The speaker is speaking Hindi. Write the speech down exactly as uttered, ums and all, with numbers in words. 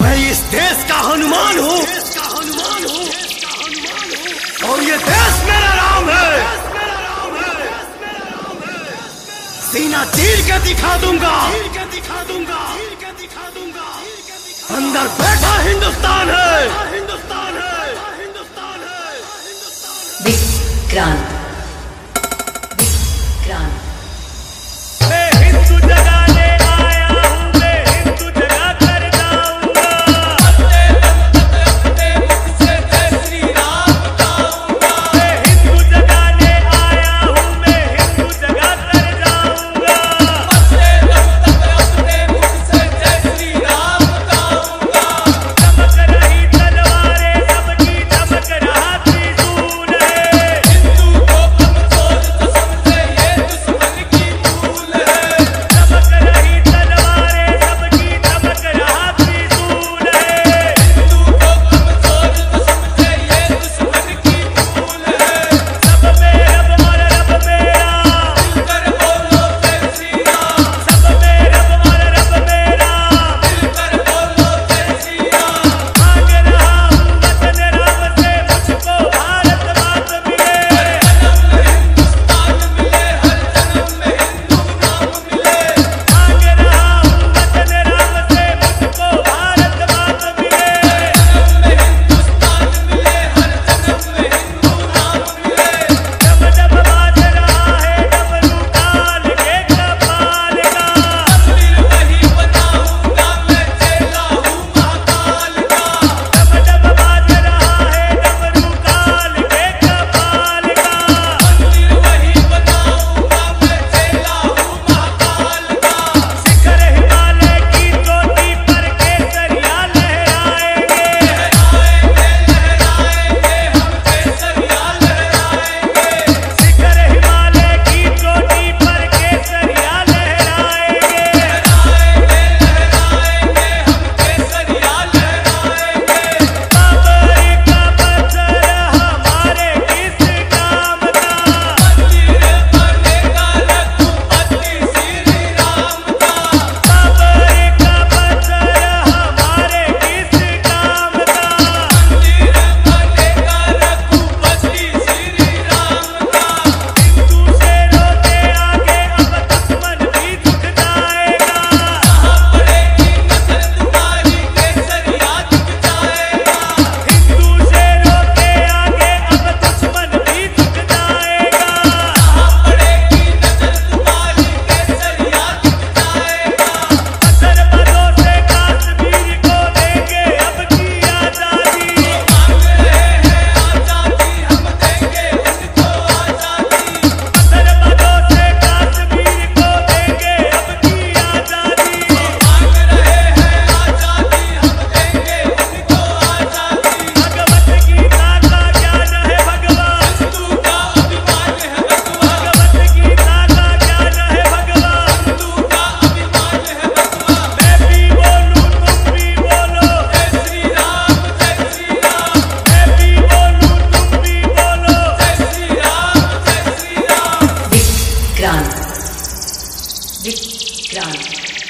मैं इस देश का हनुमान हूँ और ये देश मेरा राम है। सीना चीर के दिखा दूंगा, अंदर बैठा हिंदुस्तान है। हिंदुस्तान है, हिंदुस्तान है, हिंदुस्तान है। विक्रांत विक्रांत मैं हिंदू जगाने आया हूँ, मैं हिंदू जगा कर जाऊंगा। अपने अपने मुझसे जय श्री राम बताऊंगा। मैं हिंदू जगाने आया हूँ, मैं हिंदू जगा कर जाऊंगा। अपने अपने मुझसे जय श्री राम बताऊंगा। चमक रही तलवारें सबकी, चमक रहा त्रिशूल है। हिंदू को कमजोर तो समझे ये दुश्मन की भूल है। चमक रही तलवारें सबकी, चमक रहा त्रिशूल है। हिंदू को कमजोर तो समझे ये दुश्मन की भूल है। सब में रब और रब मेरा, मिलकर बोलो जय श्री राम। सब में रब और रब मेरा, मिलकर बोलो जय श्री राम। मांग रहा हूँ वतन राम से, मुझको भारत मात मिले। हर जन्म में हिंदुस्तान मिले, हर जन्म में हिंदू नाम मिले। मांग रहा हूँ वतन राम से, मुझको भारत मात मिले। हर जन्म में हिंदुस्तान मिले, हर जन्म में हिंदू नाम मिले। जब जब बाज रहा है डमरू काल के कपाल का, तस्वीर वही बनाऊंगा मैं, चेला हूँ महाकाल का। जब जब बाज रहा है डमरू काल के कपाल का, तस्वीर वही बनाऊंगा मैं, चेला हूँ महाकाल का। शिखर हिमालय की चोटी पर केसरिया लहराएंगे, लहराएंगे लहराएंगे हम केसरिया लहराएंगे। शिखर हिमालय की चोटी पर केसरिया लहराएंगे, लहराएंगे लहराएंगे हम केसरिया लहराएंगे। बाबर का पत्थर हमारे किस काम का, मंदिर बनेगा रघुपति श्री राम का। बाबर का पत्थर हमारे किस काम का, मंदिर बनेगा रघुपति श्री राम का। हिंदू शेरों के आगे अब दुश्मन भी झुक जाएगा। जहाँ पड़ेगी नजर तुम्हारी केसरिया झुक जाएगा। हिंदू शेरों के आगे अब दुश्मन भी झुक जाएगा। जहाँ पड़ेगी नजर तुम्हारी केसरिया झुक जाएगा। पत्थर बदों से कश्मीर को देंगे अब की आजादी। मांग रहे हैं आजादी, हम देंगे उनको आजादी। पत्थर बदों से कश्मीर को देंगे अब की आजादी। मांग रहे हैं आजादी, हम देंगे उनको आजादी। भगवत गीता का ज्ञान है भगवान, हिंदू का अभिमान है भगवान। भगवत गीता का ज्ञान है भगवान, हिंदू का अभिमान है भगवान। मैं भी बोलूं तुम भी बोलो जय श्री राम, जय श्री राम। मैं भी बोलूं तुम भी बोलो जय श्री राम, जय श्री राम। विक्रांत विक्रांत